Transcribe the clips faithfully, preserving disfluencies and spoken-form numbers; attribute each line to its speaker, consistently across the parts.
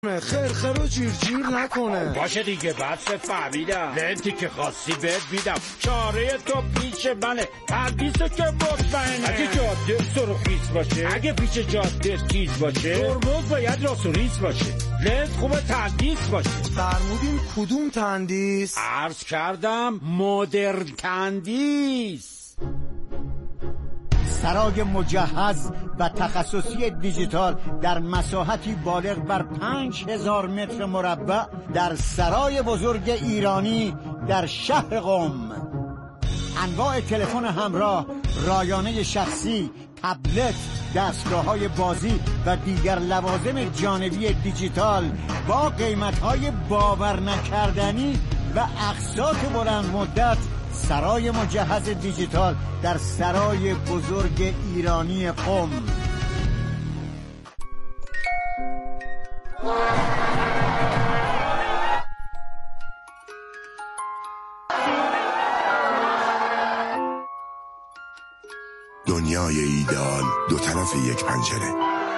Speaker 1: خیر خیر و جیر جیر نکنه.
Speaker 2: باشه دیگه بس فهمیدم. لنتی که خواستی بهت میدم. چاره تو پیش منه. پردیسو که مطمئنه. اگه جاده سرخیز باشه، اگه پیش جاده تیز باشه، ترمز باید راست و ریز باشه. لنت خوبه تندیس باشه.
Speaker 1: فرمودین کدوم تندیس؟
Speaker 2: عرض کردم مدرن تندیس.
Speaker 3: سرای مجهز و تخصصی دیجیتال در مساحتی بالغ بر پنج هزار متر مربع در سرای بزرگ ایرانی در شهر قم. انواع تلفن همراه، رایانه شخصی، تبلت، دستگاه‌های بازی و دیگر لوازم جانبی دیجیتال با قیمت‌های باور نکردنی و اقساط بلند مدت. سرای مجهز دیجیتال در سرای بزرگ ایرانی قم.
Speaker 4: دنیای ایدئال دو طرف یک پنجره.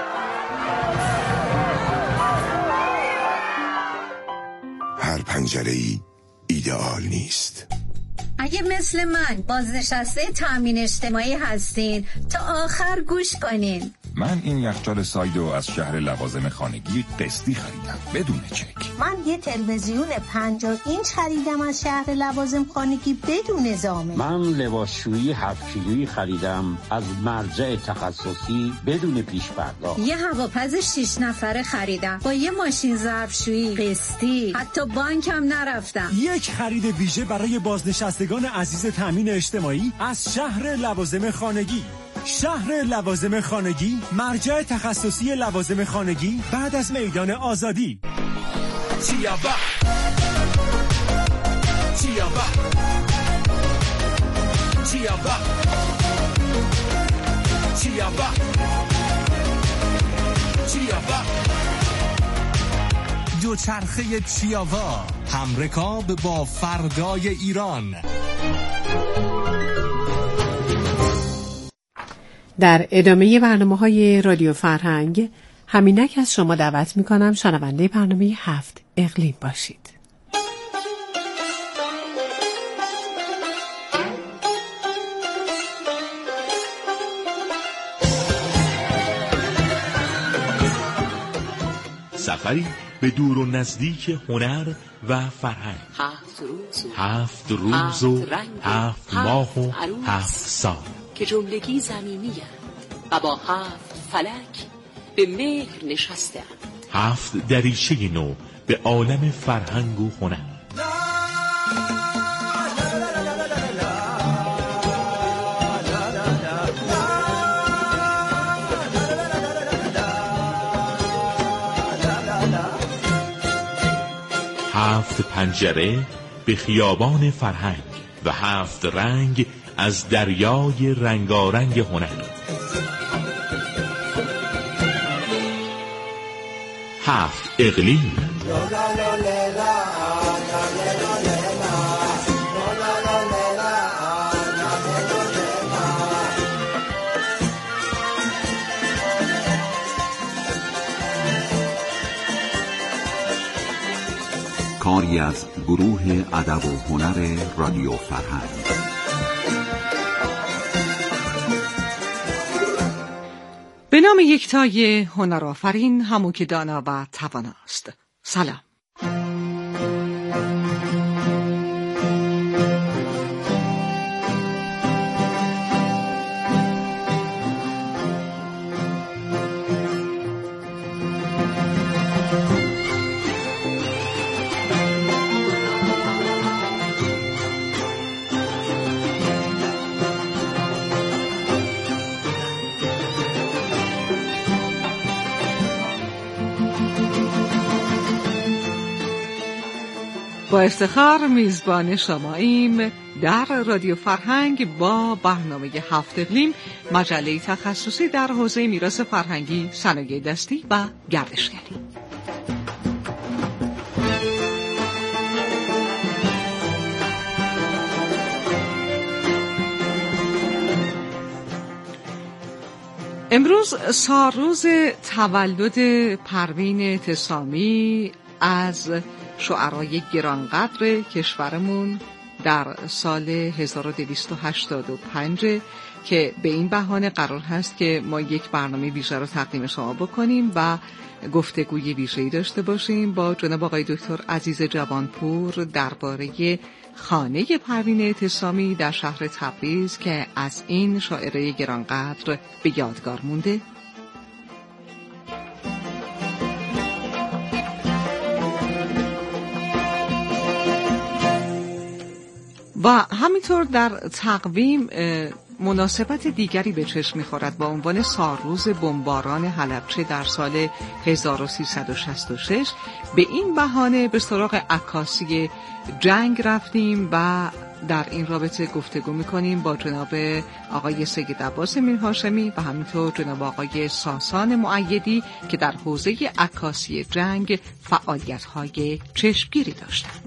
Speaker 4: هر پنجره‌ای ایدئال نیست.
Speaker 5: اگه مثل من بازنشسته تامین اجتماعی هستین تا آخر گوش کنین.
Speaker 6: من این یخچال سایدو از شهر لوازم خانگی قسطی خریدم بدون چک.
Speaker 7: من یه تلویزیون پنجاه اینچ خریدم از شهر لوازم خانگی بدون ضامن.
Speaker 8: من لباسشویی هفت کیلویی خریدم از مرجع تخصصی بدون پیش پرداخت.
Speaker 5: یه هواپز شش نفره خریدم با یه ماشین ظرفشویی قسطی، حتی بانکم نرفتم.
Speaker 9: یک خرید ویژه برای بازنشستگان عزیز تامین اجتماعی از شهر لوازم خانگی. شهر لوازم خانگی، مرجع تخصصی لوازم خانگی بعد از میدان آزادی.
Speaker 10: چیابا چیابا چیابا چیابا چیابا دوچرخه چیاوا، همرکاب با فردای ایران.
Speaker 11: در ادامه برنامه‌های رادیو فرهنگ همینک از شما دعوت می‌کنم شنونده برنامه هفت اقلیم باشید.
Speaker 10: سفری به دور و نزدیک هنر و فرهنگ.
Speaker 12: هفت روز و
Speaker 10: هفت روز و هفت ماه و هفت سال
Speaker 12: که جملگی زمینی و با هفت فلک به مهر نشسته اند.
Speaker 10: هفت دریچه نو به عالم فرهنگ و هنر. هفت پنجره به خیابان فرهنگ و هفت رنگ از دریای رنگارنگ هنر. هفت اقلیم.
Speaker 13: کاری از گروه ادب و هنر رادیو فرهنگ.
Speaker 14: به نام یکتای هنرآفرین، همو که دانا و تواناست. سلام. با افتخار میزبان شماییم در رادیو فرهنگ با برنامه هفت اقلیم، مجله تخصصی در حوزه میراث فرهنگی، صنایع دستی و گردشگری. امروز سالروز تولد پروین اعتصامی از شاعرای گرانقدر کشورمون در سال هزار و دویست و هشتاد و پنج که به این بهانه قرار هست که ما یک برنامه ویژه رو تقدیم شما بکنیم و گفتگوی ویژه‌ای داشته باشیم با جناب آقای دکتر عزیز جوانپور درباره خانه پروین اعتصامی در شهر تبریز که از این شاعره گرانقدر به یادگار مونده. و همینطور در تقویم مناسبت دیگری به چشم می‌خورد با عنوان سالروز بمباران حلبچه در سال هزار و سیصد و شصت و شش. به این بهانه به سراغ عکاسی جنگ رفتیم و در این رابطه گفتگو می‌کنیم با جناب آقای سید عباس میرهاشمی و همینطور جناب آقای ساسان مؤیدی که در حوزه عکاسی جنگ فعالیت‌های چشمگیری داشتند.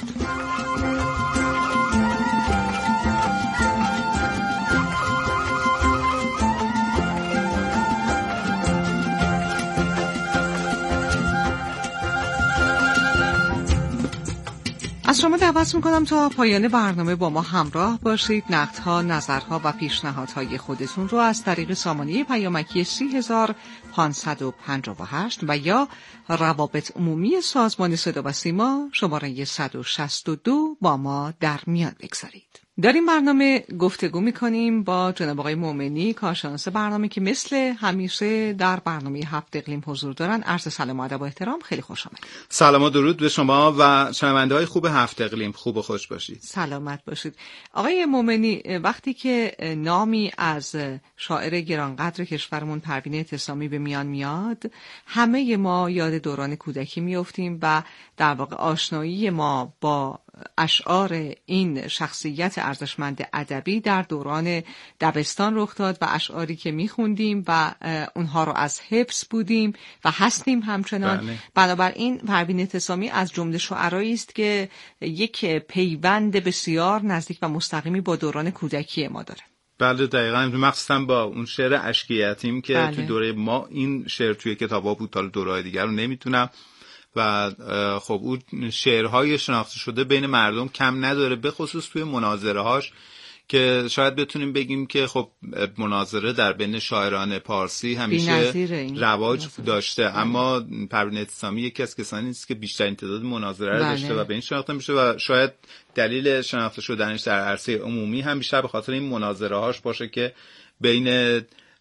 Speaker 14: از شما دعوت میکنم تا پایان برنامه با ما همراه باشید. نقدها، نظرها و پیشنهادهای خودتون رو از طریق سامانه پیامکی سی هزار پانصد و پنجاه و هشت و یا روابط عمومی سازمان صدا و سیما شماره صد و شصت و دو با ما در میان بگذارید. در این برنامه گفتگو میکنیم با جناب آقای مومنی، کارشناس برنامه که مثل همیشه در برنامه هفت اقلیم حضور دارن. عرض سلام و ادب و احترام، خیلی خوش آمدید.
Speaker 15: سلام و درود به شما و شنونده‌های خوب هفت اقلیم. خوب و خوش باشید.
Speaker 14: سلامت باشید. آقای مومنی، وقتی که نامی از شاعر گرانقدر کشورمون پروین اعتصامی به میان میاد، همه ما یاد دوران کودکی میافتیم و در واقع آشنایی ما با اشعار این شخصیت ارزشمند ادبی در دوران دبستان رخ داد و اشعاری که میخوندیم و اونها رو از حفظ بودیم و هستیم همچنان. بله. بنابراین پروین اعتصامی از جمله شعرایی است که یک پیوند بسیار نزدیک و مستقیمی با دوران کودکی ما داره.
Speaker 15: بله دقیقاً، مخصوصا با اون شعر اشک یتیم که
Speaker 14: بله.
Speaker 15: تو دوره ما این شعر توی کتابا بود، تا دوره‌های دیگر رو نمیتونم. و خب اون شعرهای شناخته شده بین مردم کم نداره، به خصوص توی مناظره هاش که شاید بتونیم بگیم که خب مناظره در بین شاعران پارسی همیشه رواج داشته، اما پروین اعتصامی یکی از کسانی است که بیشترین تعداد مناظره رو داشته و به این شناخته میشه و شاید دلیل شناخته شدنش در عرصه عمومی هم بیشتر به خاطر این مناظره هاش باشه که بین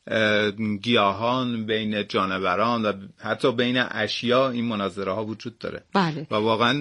Speaker 15: گیاهان، بین جانوران و حتی بین اشیا این مناظره ها وجود داره.
Speaker 14: بله.
Speaker 15: و واقعا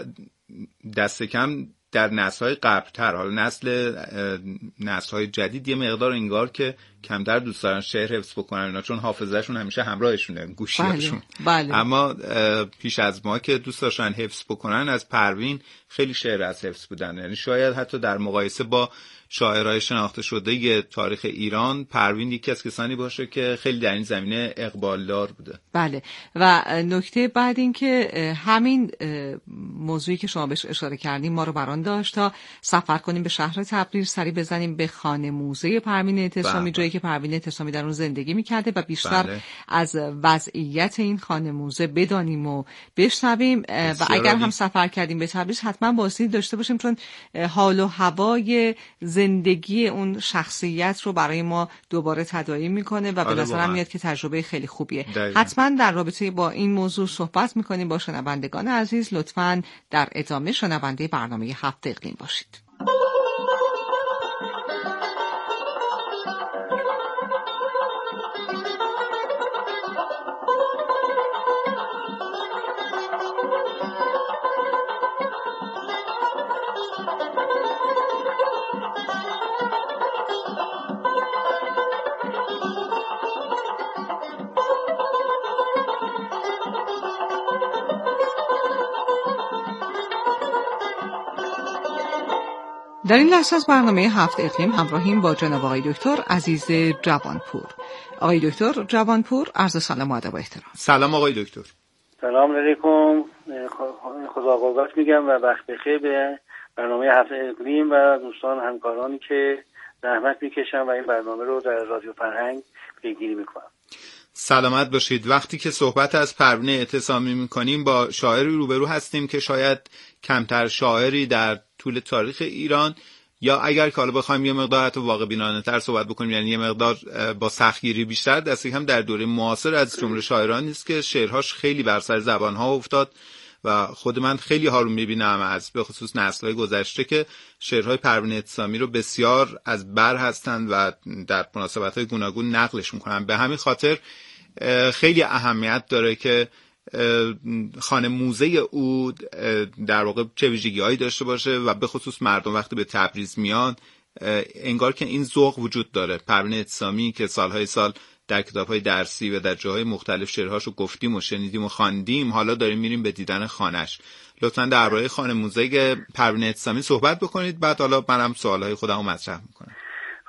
Speaker 15: دست کم در نسل‌های قبل‌تر، حالا نسل نسل‌های جدید یه مقدار انگار که کمتر دوست دارن شعر حفظ بکنن اینا، چون حافظه‌شون همیشه همراهشونه، گوشی‌هاشون.
Speaker 14: بله. بله.
Speaker 15: اما پیش از ما که دوست داشتن حفظ بکنن، از پروین خیلی شعر از حفظ بودن. یعنی شاید حتی در مقایسه با شاعرای شناخته شده تاریخ ایران، پروین یکی از کسانی باشه که خیلی در این زمینه اقبال دار بوده.
Speaker 14: بله. و نکته بعد این که همین موضوعی که شما بهش اشاره کردیم ما رو بران داشت تا سفر کنیم به شهر تبریز، سری بزنیم به خانه موزه پروین اعتصامی، جایی که پروین اعتصامی در اون زندگی میکرده و بیشتر بله. از وضعیت این خانه موزه بدانیم و بشنویم. و اگر هم سفر کردیم به تبریز حتما بازدید داشته باشیم، چون حال و هوای زندگی اون شخصیت رو برای ما دوباره تداعی میکنه و به نظرم میاد که تجربه خیلی خوبیه. دقیقا. حتما در رابطه با این موضوع صحبت میکنیم با شنوندگان عزیز. لطفاً در ادامه شنونده برنامه هفت اقلیم باشید. در این لحظه از برنامه هفت اقلیم همراهیم با جناب آقای دکتر عزیز جوانپور. آقای دکتر جوانپور، عرض سلام و ادب و احترام.
Speaker 15: سلام آقای دکتر.
Speaker 16: سلام علیکم، خدا قوت میگم و وقت بخیر به برنامه هفت اقلیم و دوستان همکارانی که زحمت میکشم و این برنامه رو در رادیو فرهنگ پیگیری میکنم.
Speaker 15: سلامت باشید. وقتی که صحبت از پروین اعتصامی میکنیم با شاعری روبرو هستیم که شاید کمتر شاعری در طول تاریخ ایران، یا اگر که حالا بخوایم یه مقدار حتی واقع بینانه تر صحبت بکنیم، یعنی یه مقدار با سختگیری بیشتر، دست کم در دوره معاصر از جمله شاعرانی است که شعرهاش خیلی بر سر زبانها افتاد و خود من خیلی ها رو میبینم از به خصوص نسل‌های گذشته که شعرهای پروین اعتصامی رو بسیار از بر هستند و در مناسبت‌های گوناگون نقلش میکنن. به همین خاطر خیلی اهمیت داره که خانه موزه او در واقع چه ویژگی‌هایی داشته باشه و به خصوص مردم وقتی به تبریز میان انگار که این ذوق وجود داره. پروین اعتصامی که سالهای سال در کتاب‌های درسی و در جاهای مختلف شعرهاشو گفتیم و شنیدیم و خواندیم، حالا داریم میریم به دیدن خانه‌اش. لطفاً درباره خانه موزه پروین اعتصامی صحبت بکنید، بعد حالا منم سوالهای خودمو مطرح میکنم.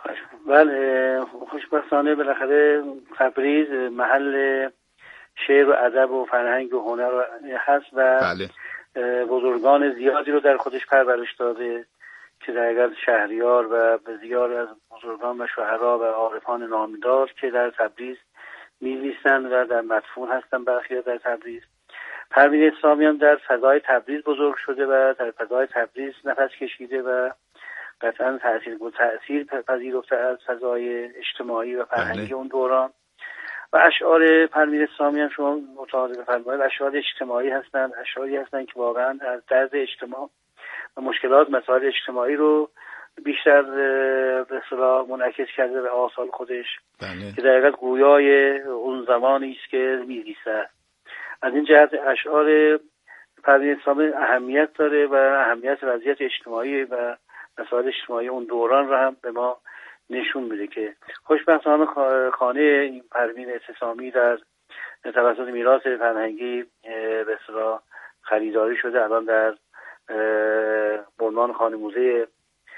Speaker 16: بله، خوشبختانه بالاخره تبریز محل شعر و ادب و فرهنگ و هنر هست و
Speaker 15: بله.
Speaker 16: بزرگان زیادی رو در خودش پرورش داده که در حقیقت شهریار و بسیار از بزرگان و شاعرها و عارفان نامدار که در تبریز می‌زیستند و در مدفون هستند برخی در تبریز. پروین اعتصامی هم در فضای تبریز بزرگ شده و در فضای تبریز نفس کشیده و قطعا تأثیر تأثیر پذیرفته از فضای اجتماعی و فرهنگی اون دوران. و اشعار پروین اعتصامی هم شما متعارف فرمایید اشعار اجتماعی هستند، اشعاری هستند که واقعا از درد اجتماع و مشکلات مسائل اجتماعی رو بیشتر به اصطلاح منعکس کرده به آثار خودش.
Speaker 15: بله.
Speaker 16: که در حقیقت گویای اون زمانی است که می‌زیسته. از این جهت اشعار پروین اعتصامی اهمیت داره و اهمیت وضعیت اجتماعی و مسائل اجتماعی اون دوران رو هم به ما نشون میده که خوشبختانه خانه این پروین اعتصامی در توسط میراث فرهنگی به اصطلاح خریداری شده. الان در عنوان خانه موزه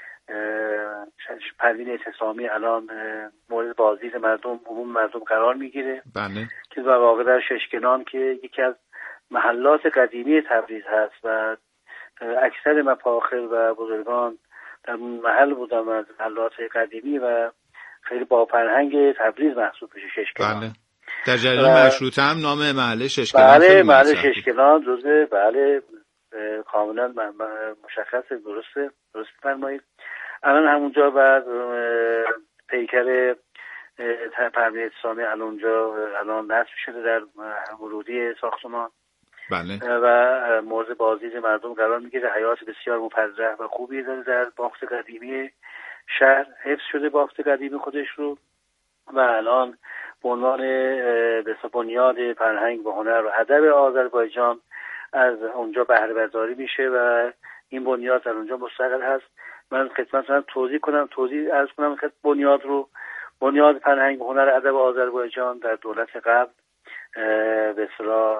Speaker 16: پروین اعتصامی الان مورد بازدید مردم عموم مردم قرار میگیره.
Speaker 15: بله.
Speaker 16: که در واقع در ششکنان که یکی از محلات قدیمی تبریز هست و اکثر مفاخر و بزرگان در محل بودن از محلات قدیمی و خیلی با فرهنگ تبریز محسوب میشه ششکنان.
Speaker 15: بله. در جریان مشروطه هم نام محله ششکنان
Speaker 16: بله محله ششکنان جزء بله کاملا مشخص. درسته درست فرمایید. الان همونجا بعد پیکر پروین اعتصامی الان اونجا الان نصب شده در ورودی ساختمان.
Speaker 15: بله.
Speaker 16: و مورد بازدید مردم قرار میگیره. حیات بسیار مفرح و خوبی داره در باغ قدیمی شهر، حفظ شده باغ قدیمی خودش رو و الان به عنوان به بنیاد فرهنگ و هنر و ادب آذربایجان از اونجا بهره برداری میشه و این بنیاد در اونجا مستقل هست. من خدمتتون توضیح کنم توضیح عرض کنم که بنیاد رو بنیاد فرهنگ و هنر ادب آذربایجان در دولت قبل به اصطلاح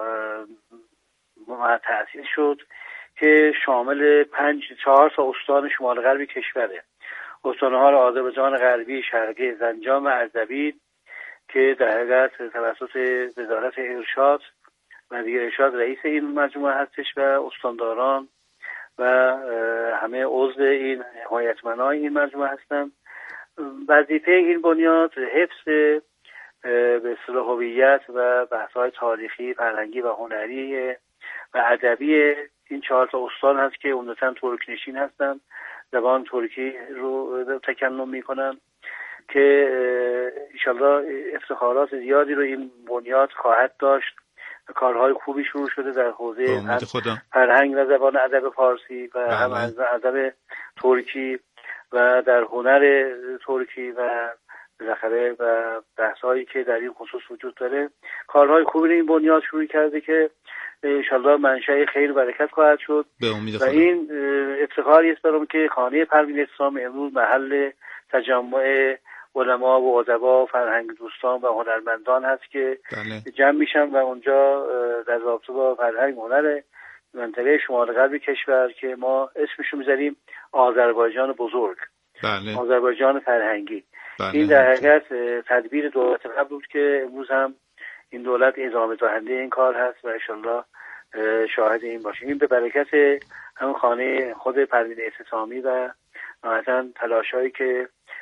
Speaker 16: تأسیس شد که شامل پنج چهار تا استان شمال غربی کشوره. استان‌ها آذربایجان غربی، شرقی، زنجان و اردبیل که در حقیقت توسط وزارت ارشاد و دیگر ارشاد رئیس این مجموعه هستش و استانداران و همه عضو این هیئتمندان این مجموعه هستند. وظیفه این بنیاد حفظ به اصطلاح هویت و بحث‌های تاریخی، فرهنگی و هنری و ادبی این چهار تا استان هست که عمدتاً ترک نشین هستن، زبان ترکی رو تکلم میکنن که انشالله افتخارات زیادی رو این بنیاد خواهد داشت. کارهای خوبی شروع شده در حوزه فرهنگ و زبان ادب فارسی و هم از ادب ترکی و در هنر ترکی و بالاخره و بحث‌هایی که در این خصوص وجود داره. کارهای خوبی رو این بنیاد شروع کرده که انشالله منشأ خیر و برکت خواهد شد و این افتخاری است برام که خانه پروین اعتصامی امروز محل تجمع علما و ادبا و فرهنگ دوستان و هنرمندان هست که بله. جمع میشن و اونجا در رابطه با فرهنگ و هنر منطقه شمال غربی کشور که ما اسمشو میذاریم آذربایجان بزرگ،
Speaker 15: بله.
Speaker 16: آذربایجان فرهنگی.
Speaker 15: بله.
Speaker 16: این در حقیقت تدبیر دولت قبل بود که امروز هم این دولت ادامه دهنده این کار هست و انشالله شاهد این باشیم. این به برکت همون خانه خود پروین اعتصامی و نهایتاً تلاشایی که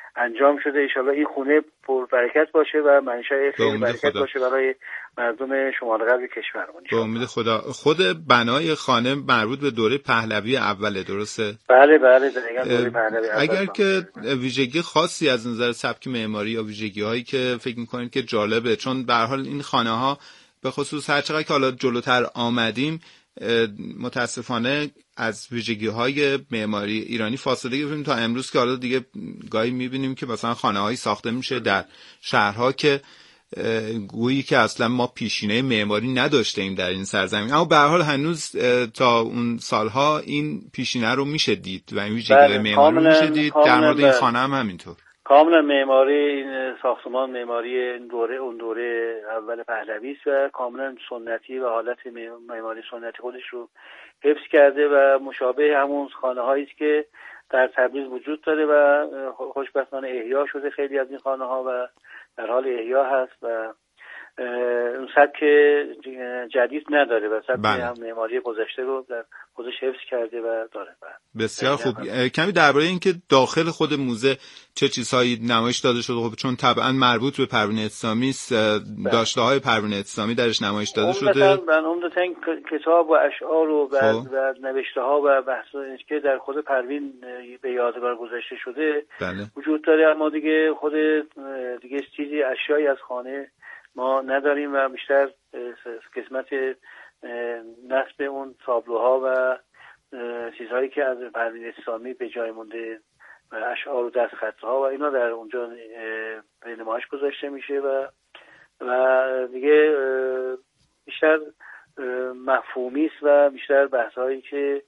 Speaker 16: انجام شده. انشالله این خونه پر برکت باشه و منشأ خیلی برکت
Speaker 15: خدا.
Speaker 16: باشه برای مردم شمال غرب کشورمون.
Speaker 15: به امید خدا. خود بنای خانه مربوط به دوره پهلوی اوله، درسته؟
Speaker 16: بله بله دقیقاً دوره پهلوی اول.
Speaker 15: اگر که ویژگی خاصی از نظر سبک معماری یا ویژگی هایی که فکر می‌کنید که جالبه، چون به هر حال این خانه ها به خصوص هر چقدر که حالا جلوتر آمدیم متاسفانه از ویژگی های معماری ایرانی فاصله گرفتیم تا امروز که حالا دیگه گاهی می‌بینیم که مثلا خانه‌هایی ساخته میشه در شهرها که گویی که اصلا ما پیشینه معماری نداشتیم در این سرزمین، اما به هر حال هنوز تا اون سالها این پیشینه رو میشه دید و این ویژگی معماری رو میشه دید. در مورد این خانه هم همینطور.
Speaker 16: کاملا معماری این ساختمان معماری این دوره اون دوره اول پهلوی است و کاملا سنتی و حالت معماری سنتی خودش رو حفظ کرده و مشابه همون خانه‌هایی است که در تبریز وجود داره و خوشبختانه احیا شده. خیلی از این خانه‌ها و در حال احیا هست و اون سبک جدید نداره و سبک هم معماری گذشته رو در خودش حفظ کرده و داره.
Speaker 15: بسیار خوب. کمی درباره این که داخل خود موزه چه چیزهایی نمایش داده شده، خب چون طبعا مربوط به پروین اعتصامی است، داشته های پروین اعتصامی درش نمایش داده شده.
Speaker 16: من عمدتاً کتاب و اشعار و و نوشته ها و بحثایی که در خود پروین به یادگار گذاشته شده
Speaker 15: بله.
Speaker 16: وجود داره، اما دیگه خود دیگه چیزی اشیایی از خانه ما نداریم و بیشتر قسمت نصب اون تابلوها و چیزهایی که از پروین اعتصامی به جای مونده و اشعار و دستخطها و اینا در اونجا به نمایش گذاشته میشه و و دیگه بیشتر مفهومی است و بیشتر بحث‌هایی که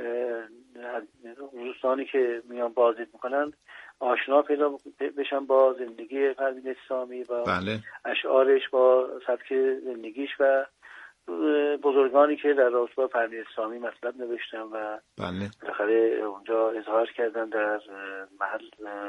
Speaker 16: دوستانی که میان بازدید میکنن آشنا پیدا بشن با زندگی پروین اعتصامی و
Speaker 15: بله.
Speaker 16: اشعارش با سبک زندگیش و بزرگانی که در رابطه با پروین اعتصامی مطلب نوشتن و
Speaker 15: بله.
Speaker 16: بالاخره اونجا اظهار کردن در محل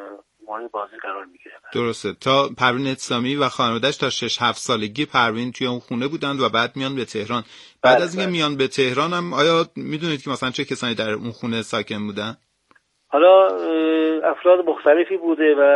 Speaker 16: مورد بازی قرار میگیره.
Speaker 15: درسته. تا پروین اعتصامی و خانواده‌اش تا شش هفت سالگی پروین توی اون خونه بودند و بعد میان به تهران. بعد
Speaker 16: بله
Speaker 15: از اینکه میان به تهران هم آیا میدونید که مثلا چه کسانی در اون خونه ساکن بودن؟
Speaker 16: حالا افراد مختلفی بوده و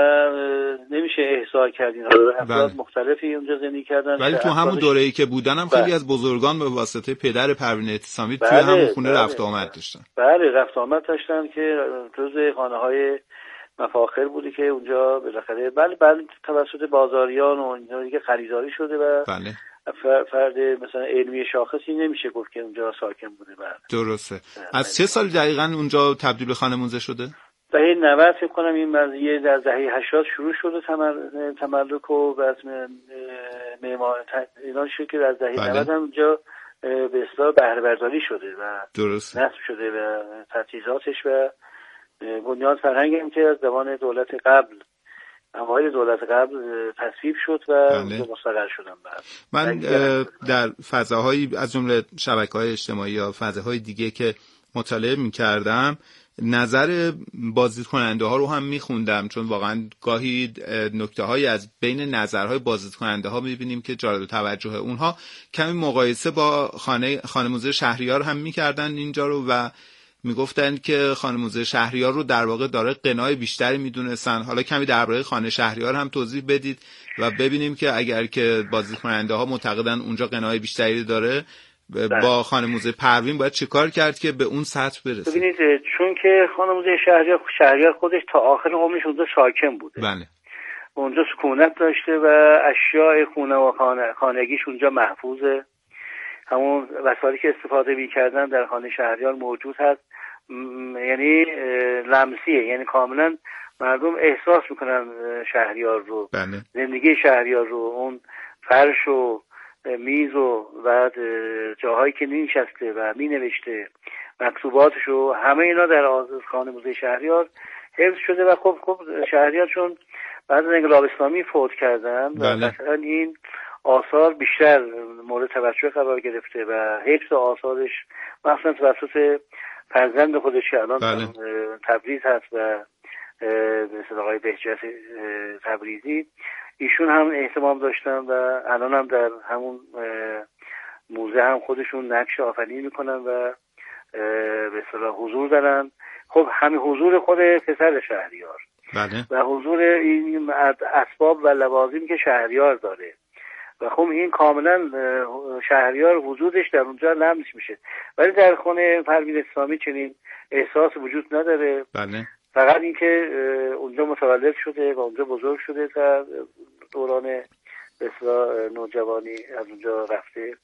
Speaker 16: نمیشه احصا کرد اینا. افراد
Speaker 15: بله.
Speaker 16: مختلفی اونجا زندگی کردن،
Speaker 15: ولی تو همون دوره‌ای که بودن هم خیلی بله. از بزرگان به واسطه پدر پروین اعتصامی
Speaker 16: بله.
Speaker 15: توی همون خونه
Speaker 16: بله.
Speaker 15: رفت آمد داشتن.
Speaker 16: بله رفت آمد داشتن که جزء خانه‌های مفاخر بودی که اونجا بالاخره بله بله توسط بازاریان و اینا دیگه خریداری شده و
Speaker 15: بله.
Speaker 16: فرد مثلا علمی شاخصی نمیشه گفت که اونجا ساکن بوده. بله.
Speaker 15: درسته. از چه سال دقیقاً اونجا تبدیل به خانه موزه شده؟
Speaker 16: دهه نود فکر کنم این قضیه در دهه هشتاد شروع شده تملک و رسم معمار اینا شد که از دهه
Speaker 15: بله.
Speaker 16: نود هم اونجا به اصطلاح بهره برداری شده و
Speaker 15: درست
Speaker 16: نصب شده و تجهیزاتش و بنیاد فرهنگ هم که از زمان دولت قبل اوایل دولت قبل تصویب شد و
Speaker 15: بله.
Speaker 16: مستقر شدن.
Speaker 15: من در فضاهایی از جمله شبکه‌های اجتماعی یا فضاهای دیگه که مطالعه می‌کردم نظر بازدید کننده ها رو هم میخوندم، چون واقعا گاهی نکته های از بین نظرهای بازدید کننده ها میبینیم که جالب توجه اونها. کمی مقایسه با خانه خانه موزه شهریار هم میکردن اینجا رو و میگفتن که خانه موزه شهریار رو در واقع داره غنای بیشتری میدونستن. حالا کمی درباره خانه شهریار هم توضیح بدید و ببینیم که اگر که بازدید کننده ها معتقدن اونجا غنای بیشتری داره با خانه موزه پروین باید چه کار کرد که به اون سطح برسه؟
Speaker 16: ببینید چون که خانه موزه شهریار شهریار خودش تا آخر عمرش اونجا ساکن بوده.
Speaker 15: بله.
Speaker 16: اونجا سکونت داشته و اشیاء خونه و خانه خانگیش اونجا محفوظه. همون وسایلی که استفاده می‌کردن در خانه شهریار موجود هست، م... یعنی لمسیه، یعنی کاملا مردم احساس میکنن شهریار رو.
Speaker 15: بله.
Speaker 16: زندگی شهریار رو، اون فرش و میز و بعد جاهایی که نشسته و می نوشته مکتوباتش و همه اینا در خانه موزه شهریار حفظ شده و خب خب شهریار چون بعد از انقلاب اسلامی فوت کردن و مثلا این آثار بیشتر مورد توجه قرار گرفته و حفظ آثارش مثلا توسط فرزند خودش که الان
Speaker 15: بله.
Speaker 16: تبریز هست و به اصطلاح آقای بهجت تبریزی، ایشون هم اهتمام داشتن و الان هم در همون موزه هم خودشون نقش آفرینی میکنن و به اصطلاح حضور دارن. خب همین حضور خود پسر شهریار
Speaker 15: بله.
Speaker 16: و حضور این اسباب و لوازم که شهریار داره و خب این کاملا شهریار وجودش در اونجا لمس میشه، ولی در خانه پروین اسلامی چنین احساس وجود نداره.
Speaker 15: بله.
Speaker 16: فقط اینکه اونجا متولد شده و اونجا بزرگ شده تا دوران به اصطلاح نوجوانی از اونجا رفته.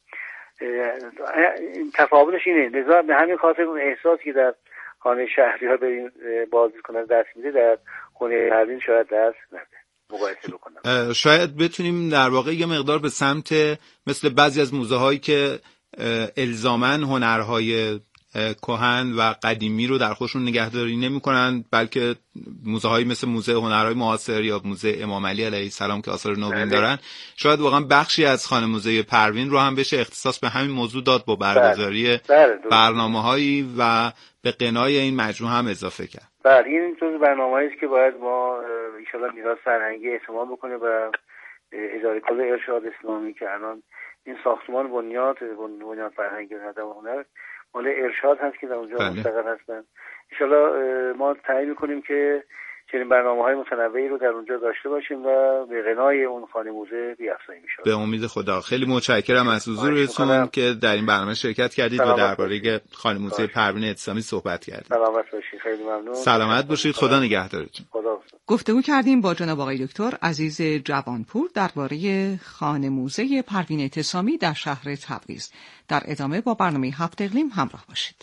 Speaker 16: تفاوتش اینه، لذا به همین خاطر اون احساسی که در خانه شهریار به این بازیکنان دست میده در خانه پروین شاید دست نده. مقایسه بکنم
Speaker 15: شاید بتونیم در واقع یه مقدار به سمت مثل بعضی از موزه هایی که الزامن هنرهای کهن و قدیمی رو در خودشون نگهداری نمی‌کنن، بلکه موزه هایی مثل موزه هنرهای معاصر یا موزه امام علی علیه السلام که آثار نوین دارن، شاید واقعا بخشی از خانه موزه پروین رو هم بشه اختصاص به همین موضوع داد با برگزاری برنامه‌هایی و به قنای این مجموعه هم اضافه کرد.
Speaker 16: بله، این جزو برنامه‌ای است که باید ما ان شاءالله میراث فرهنگی اهتمام بکنه و اداره کل ارشاد اسلامی که الان این ساختمان بنیاد بنیاد فرهنگی و ادب و هنر مال ارشاد هست که در اونجا مستقر هستن. ان شاءالله ما تعیین می‌کنیم که چنین برنامه‌های متنوعی رو در اونجا داشته باشیم و به غنای اون خانه موزه بیافزاییم ان شاءالله.
Speaker 15: به امید خدا. خیلی متشکرم از حضورتون که در این برنامه شرکت کردید و درباره خانه موزه پروین اعتصامی صحبت کردید.
Speaker 16: سلامت باشید. خیلی ممنون.
Speaker 15: سلامت باشید. خدا نگهدارتون.
Speaker 16: خدا.
Speaker 14: گفتگو کردیم با جناب آقای دکتر عزیز جوانپور درباره خانه موزه پروین اعتصامی در شهر تبریز. در ادامه با برنامه هفت اقلیم همراه باشید.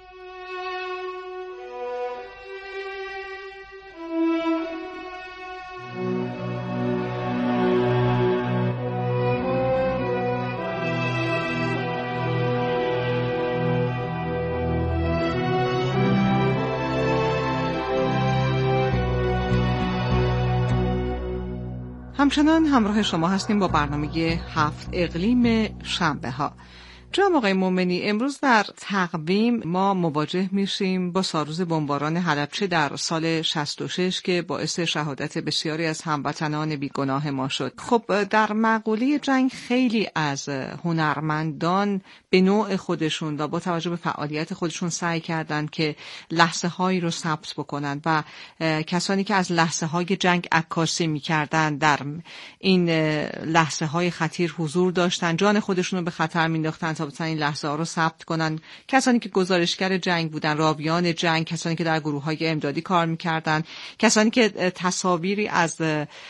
Speaker 14: همچنان همراه شما هستیم با برنامه هفت اقلیم شنبه ها. جناب آقای مومنی، امروز در تقویم ما مواجه میشیم با سالروز بمباران حلبچه در سال شصت و شش که باعث شهادت بسیاری از هموطنان بیگناه ما شد. خب در مقوله جنگ خیلی از هنرمندان به نوع خودشون و با توجه به فعالیت خودشون سعی کردند که لحظه هایی رو ثبت بکنن و کسانی که از لحظه های جنگ عکاسی میکردن در این لحظه های خطیر حضور داشتن، جان خودشون رو به خطر مینداختن تا بتونن این لحظه ها رو ثبت کنن. کسانی که گزارشگر جنگ بودن، راویان جنگ، کسانی که در گروه های امدادی کار میکردن، کسانی که تصاویری از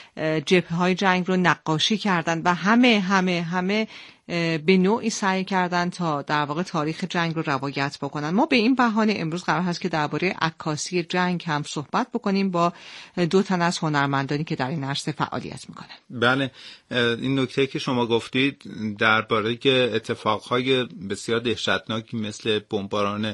Speaker 14: جبهه های جنگ رو نقاشی کردن و همه همه همه به نوعی سعی کردن تا در واقع تاریخ جنگ رو روایت بکنن. ما به این بهانه امروز قرار هست که درباره عکاسی جنگ هم صحبت بکنیم با دو تن از هنرمندانی که در این عرصه فعالیت میکنن.
Speaker 15: بله، این نکته که شما گفتید درباره اتفاقهای بسیار دهشتناکی مثل بمباران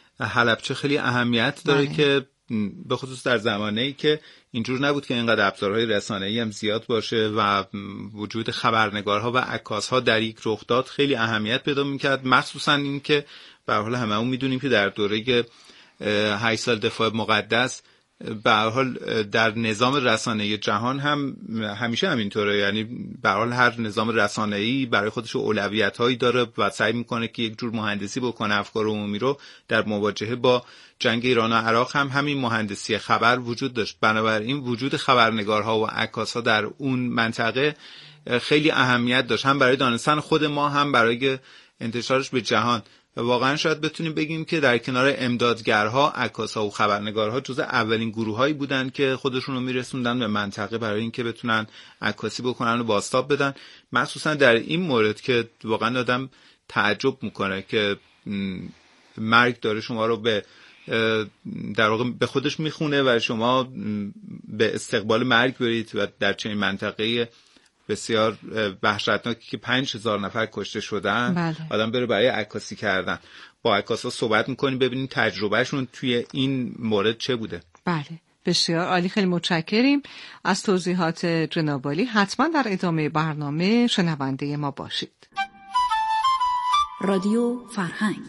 Speaker 15: حلبچه خیلی اهمیت داره. بله. که به خصوص در زمانه‌ای که اینجور نبود که اینقدر ابزارهای رسانه‌ای هم زیاد باشه و وجود خبرنگارها و عکاس‌ها در یک رخداد خیلی اهمیت پیدا می‌کرد، مخصوصا این که به هر حال هممون می‌دونیم که در دوره هشت سال دفاع مقدس به هر حال در نظام رسانه‌ای جهان هم همیشه همینطوره، یعنی به هر حال هر نظام رسانه‌ای برای خودش اولویت‌هایی داره و سعی می‌کنه که یک جور مهندسی بکنه افکار عمومی رو. در مواجهه با جنگ ایران و عراق هم همین مهندسی خبر وجود داشت. بنابراین وجود خبرنگارها و عکاس‌ها در اون منطقه خیلی اهمیت داشت، هم برای دانستن خود ما هم برای انتشارش به جهان. و واقعا شاید بتونیم بگیم که در کنار امدادگرها، عکاس‌ها و خبرنگارها جزء اولین گروهایی بودن که خودشون رو میرسوندن به منطقه برای اینکه بتونن عکاسی بکنن و بازتاب بدن. مخصوصا در این مورد که واقعا آدم تعجب میکنه که مرگ داره شما رو به در واقع به خودش میخونه و شما به استقبال مرگ برید و در چنین منطقه بسیار وحشتناکی که پنج هزار نفر کشته شدن.
Speaker 14: بله.
Speaker 15: آدم بره برای عکاسی کردن. با عکاسا صحبت میکنیم ببینیم تجربهشون توی این مورد چه بوده.
Speaker 14: بله، بسیار عالی. خیلی متشکریم از توضیحات جناب عالی. حتما در ادامه برنامه شنونده ما باشید.
Speaker 12: رادیو فرهنگ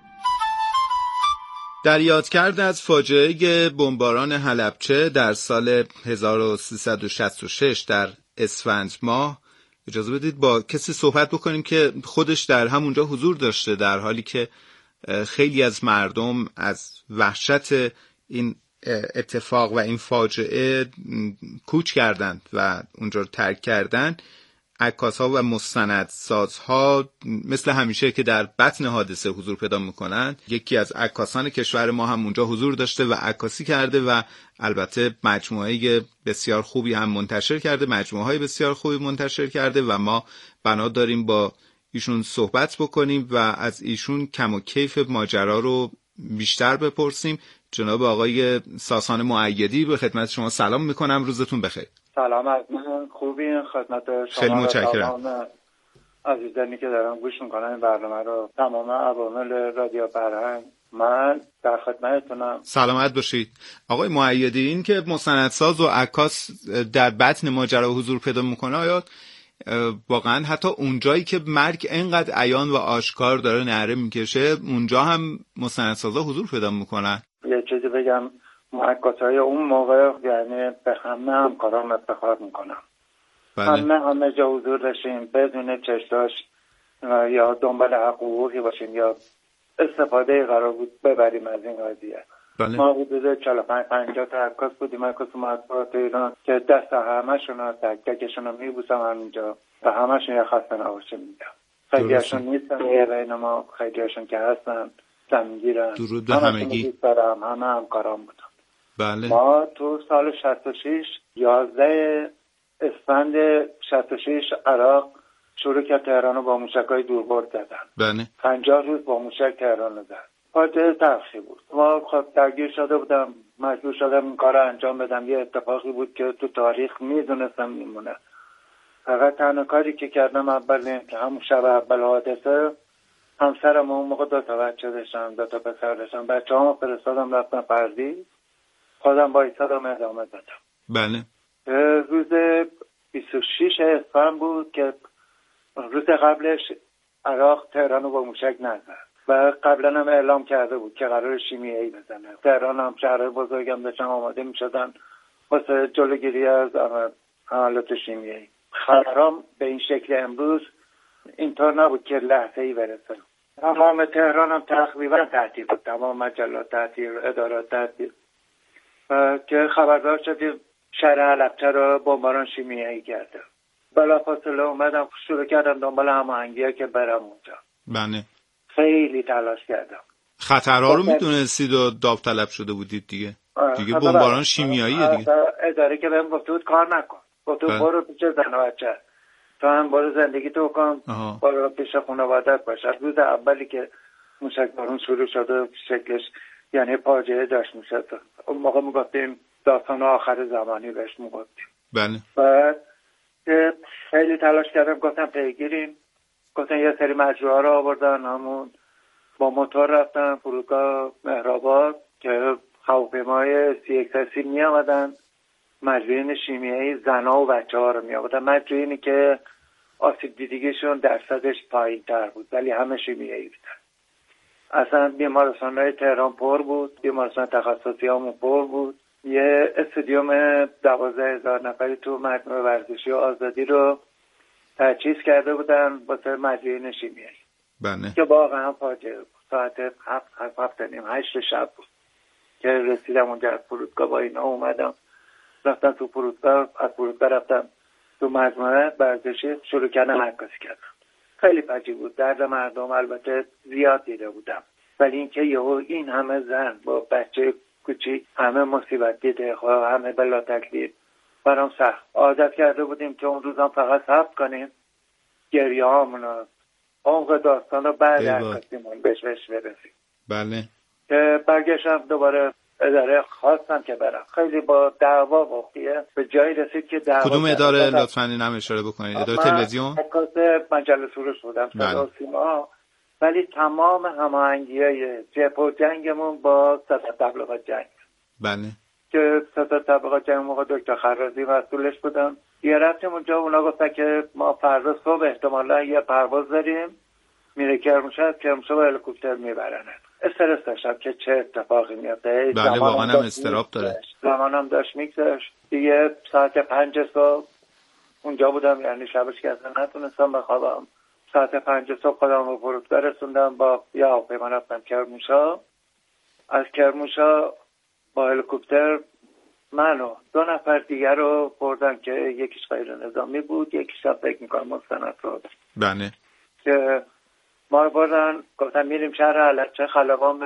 Speaker 15: در یادکرد از فاجعه بمباران حلبچه در سال هزار و سیصد و شصت و شش در اسفند ماه اجازه بدید با کسی صحبت بکنیم که خودش در همونجا حضور داشته، در حالی که خیلی از مردم از وحشت این اتفاق و این فاجعه کوچ کردند و اونجا رو ترک کردن، عکاس‌ها و مستندسازها مثل همیشه که در بطن حادثه حضور پیدا میکنن، یکی از عکاسان کشور ما هم اونجا حضور داشته و عکاسی کرده و البته مجموعه بسیار خوبی هم منتشر کرده، مجموعه‌های بسیار خوبی منتشر کرده و ما بنا داریم با ایشون صحبت بکنیم و از ایشون کم و کیف ماجرا رو بیشتر بپرسیم. جناب آقای ساسان مؤیدی، به خدمت شما سلام میکنم، روزتون بخیر.
Speaker 17: سلام از من، خوبی؟ خدمت شما
Speaker 15: خیلی متشکرم.
Speaker 17: عزیزانی که دارم گوش میکنن این برنامه رو، تمام عوامل رادیو فرهنگ، من در خدمتتونم.
Speaker 15: سلامت باشید آقای مؤیدی. این که مستندساز و عکاس در بطن ماجرا حضور پیدا میکنه، آیا واقعا حتی اونجایی که مرگ اینقدر عیان و آشکار داره نعره میکشه، اونجا هم مستندسازا حضور پیدا میکنن؟
Speaker 17: یه چیزی بگم، عکاسای اون موقع یعنی به همه همکارام افتخار میکنم. بله. همه همه جا حضور داشتیم بدون چشاش یا دنبال حقوقی باشیم یا استفاده قرار بود ببریم از این قضیه. بله. ما حدود چهل و پنج پنجاه تا عکاس بودیم، عکاس مطبوعات ایران، که دست همه‌شون رو تک تکشون رو میبوسم همینجا و همه‌شون یه خسته نباشه میگم. خیلی‌هاشون نیستن یه بین ما، خیلی‌هاشون که هستن زمینگیرن.
Speaker 15: درود به همگی.
Speaker 17: برام همه همکارام بودن.
Speaker 15: بله.
Speaker 17: ما تو سال شصت و شش یازده اسفند شصت و شش عراق شروع کرد تهران رو با موشک‌های دوربرد زدن.
Speaker 15: بله.
Speaker 17: پنجاه روز با موشک تهران رو زد. فاجعه تلخی بود. ما خب درگیر شده بودم، مجبور شدم این کار رو انجام بدم. یه اتفاقی بود که تو تاریخ میدونستم میمونه. فقط تنها کاری که کردم اول که همون شب اول حادثه، همسرم اون موقع دو تا بچه داشتم، دو تا پسر داشتم، بچه هامو فرستادم رفتم پردیس، خودم با ایستادم ادامه دادم.
Speaker 15: بله.
Speaker 17: روز بیست و شش اسفند بود که روز قبلش عراق تهران رو با موشک نزد و قبلا هم اعلام کرده بود که قرار شیمیایی بزنه. تهران هم شهر بزرگم داشتن آماده می شدن واسه جلوگیری از حملات شیمیایی. خبرام به این شکل امروز اینطور نبود که لحظه ای برسه. تمام تهران هم تقریبا تعطیل بود، تمام مجلات تعطیل، ادارات تعطیل، که خبردار شدیم شهر حلبچه رو بمباران شیمیایی کرده. بلافاصله اومدم شروع کردم دنبال هماهنگی‌ها که برم اونجا.
Speaker 15: بله.
Speaker 17: خیلی تلاش کردم.
Speaker 15: خطرها رو میدونستید و داوطلب شده بودید دیگه؟ دیگه بمباران شیمیاییه دیگه.
Speaker 17: اداره که بهم گفته بود کار نکن، گفته بود برو پیش زن و بچه، تو هم برو زندگی تو کن، برو پیش خانوادت باش. از روز اولی که موشکبارون شروع شده شکلش یعنی پاجعه داشت میشد. اون موقع میگفتیم داستان آخر زمانی بهش میگفتیم.
Speaker 15: بله.
Speaker 17: بعد خیلی تلاش کردم، گفتم پیگیریم، گفتن یه سری مجروحه رو آوردن، همون با موتور رفتن فرودگاه مهرآباد که هواپیمای سی اکس می آمدن، مجروحین شیمیایی زنا و بچه ها رو می آوردن، مجروحینی که آسیب دیدگیشون درصدش پایین تر بود ولی همه شیمیایی بودن. اصلا بیمارستان های تهران پر بود، بیمارستان تخصصی همون پر بود. یه استادیوم دوازده هزار نفری تو مجموعه ورزشی و آزادی رو تجهیز کرده بودن واسه مجروحین شیمیایی.
Speaker 15: بله.
Speaker 17: که واقعا فاجعه بود. ساعت هفت هفت هفت نیم هشت شب بود که رسیدم اونجا از فرودگاه، با اینا اومدم رفتم تو فرودگاه، از فرودگاه رفتم تو مجموعه ورزشی، شروع کردم عکاسی کردم. خیلی فجیع بود، درد مردم البته زیاد دیده بودم، ولی اینکه یهو این همه زن با بچه کوچیک همه مصیبت دیده، همه بلا تکلیف، برام سخت. عادت کرده بودیم که اون روزام فقط ثبت کنیم گریه هامونو، عمق داستان رو بعد عکاسیمون بهش بهش برسیم.
Speaker 15: بله.
Speaker 17: که برگشتم دوباره اداره خواستم که برم، خیلی با دعوا واقعیه به جایی رسید که دعوا.
Speaker 15: کدوم اداره لطفاً اینم اشاره بکنید؟ اداره تلویزیون؟
Speaker 17: عکاس مجله سروش بودم، صدا سیما، ولی تمام هماهنگی‌های جبهه و جنگمون با ستاد تبلیغات جنگ.
Speaker 15: بله.
Speaker 17: که ستاد تبلیغات جنگ موقع دکتر خرازی مسئولش بودم. یه رفتیم اونجا، اونا گفتن که ما فردا صبح احتمالاً یه پرواز داریم میره کرمانشاه، کرمانشاه با هلیکوپتر میبرنه. استرس داشتم که چه اتفاقی میفته.
Speaker 15: بله واقعا هم استراب داره.
Speaker 17: زمانم داشت میگذشت دیگه. ساعت پنج صبح اونجا بودم، یعنی شبش که اصلا نتونستم بخوابم. ساعت پنج صبح خودم رو فرودگاه رسوندم، با یه هواپیما رفتم کرمانشاه. از کرمانشاه با هلیکوپتر منو دو نفر دیگر رو بردن که یکیش غیر نظامی بود، یکیش هم فکر میکنم مستند بود.
Speaker 15: بله.
Speaker 17: که ما رو بردن گفتن میریم شهر علچه خلبان